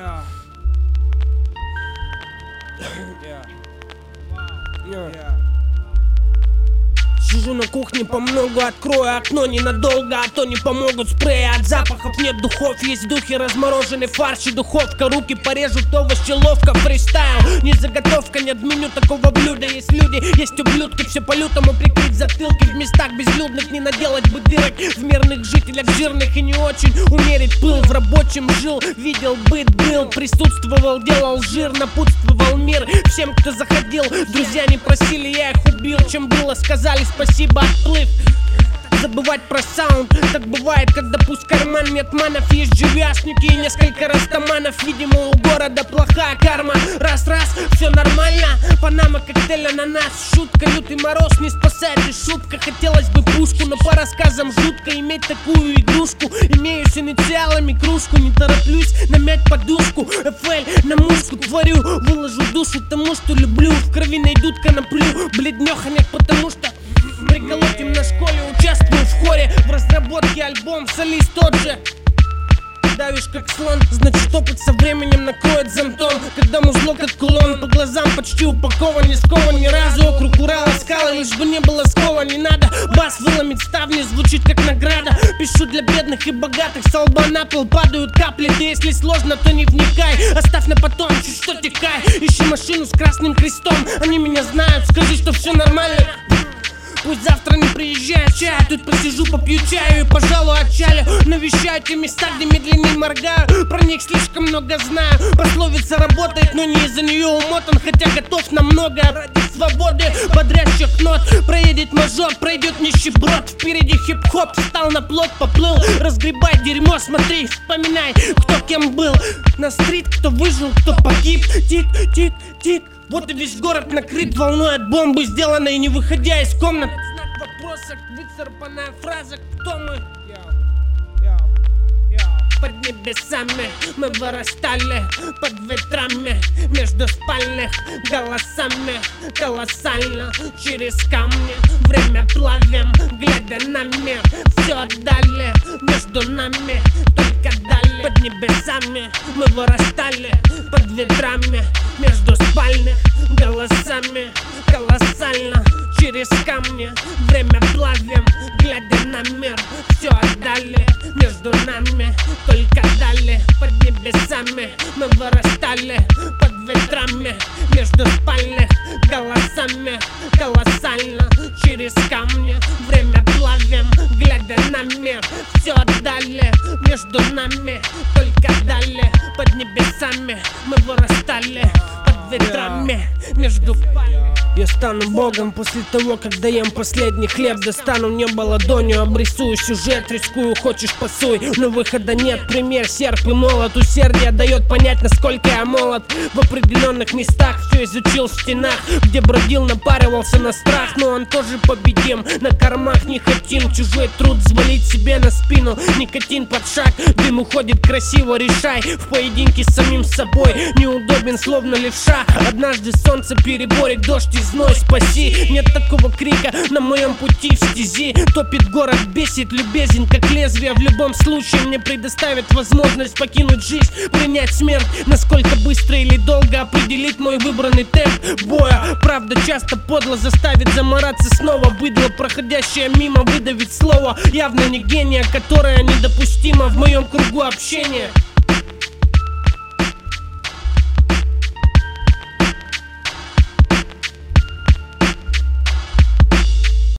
Yeah. Yeah. Yeah. Сижу на кухне, помногу открою окно ненадолго, а то не помогут спреи от запахов. Нет духов, есть духи, размороженный фарш и духовка. Руки порежут овощи ловко, фристайл, не заготовка, нет меню такого блюда. Есть люди, есть ублюдки, все по-лютому прикрыть затылки. В местах безлюдных не наделать бы дырок, в мирных жителях жирных и не очень умерить пыл. В рабочем жил, видел быт, был, присутствовал, делал жир, напутствовал мир всем, кто заходил. Друзья не просили, я их убил, чем было, сказали спасибо, отплыв. Забывать про саунд, так бывает, когда пусть карман нет манов. Есть живяшники и несколько растаманов. Видимо, у города плохая карма. Раз-раз, все нормально. Панама, коктейль, ананас. Шутка, лютый мороз не спасает и шутка. Хотелось бы пушку, но по рассказам жутко иметь такую игрушку. Имею с инициалами кружку, не тороплюсь намять подушку. FL на мушку творю, выложу душу тому, что люблю. В крови найдут коноплю, бледнёхаnek, потому что приколотим на школе, участвую в хоре. В разработке альбом, солист тот же. Давишь как слон, значит опыт со временем накроет зонтом. Когда музло как кулон, по глазам почти упакован. Не скован ни разу, округ Урала скалы, лишь бы не было скован. Не надо бас выломить ставни, звучит как награда. Пишу для бедных и богатых, со лба на пол падают капли. Ты если сложно, то не вникай, оставь на потом, чуть что текай. Ищи машину с красным крестом, они меня знают, скажи, что все нормально. Пусть завтра не приезжает чай, тут посижу, попью чаю и, пожалуй, отчалю. Навещаю те места, где медленнее моргаю, про них слишком много знаю. Пословица работает, но не из-за нее умотан, хотя готов на много ради свободы бодрящих нот. Проедет мажор, пройдет нищеброд, впереди хип-хоп, встал на плот, поплыл. Разгребай дерьмо, смотри, вспоминай, кто кем был. На стрит, кто выжил, кто погиб. Тик-тик-тик. Вот и весь город накрыт волной от бомбы, сделанной не выходя из комнат. Знак вопроса, выцарапанная фраза, кто мы? Под небесами мы вырастали, под ветрами, между спальных голосами. Колоссально через камни время плавим, глядя на мир. Все отдали между нами, только дали. Под небесами мы вырастали, под ветрами, между спальных голосами. Колоссально через камни время плавим, глядя на мир. Все отдали между нами, только дали. Под небесами мы вырастали, под ветрами, между спальных голосами. Колоссально через камни время плавим, глядя на мир. Все отдали между нами, только дали. Под небесами мы вырастали, под ветрами, между спальных. Я стану богом после того, когда ем последний хлеб. Достану небо ладонью, обрисую сюжет. Рискую, хочешь пасуй, но выхода нет. Пример, серп и молот. Усердие дает понять, насколько я молод. В определенных местах все изучил в стенах, где бродил, напаривался на страх. Но он тоже победим, на кормах не хотим. Чужой труд взвалить себе на спину. Никотин под шаг, дым уходит красиво, решай. В поединке с самим собой неудобен, словно левша. Однажды солнце переборет, дождь и зной, спаси. Нет такого крика на моем пути в стези. Топит город, бесит, любезен как лезвие. В любом случае мне предоставят возможность покинуть жизнь, принять смерть. Насколько быстро или долго определить мой выбранный темп боя. Правда часто подло заставит замораться снова. Быдло, проходящее мимо, выдавить слово. Явно не гения, которое недопустимо в моем кругу общения.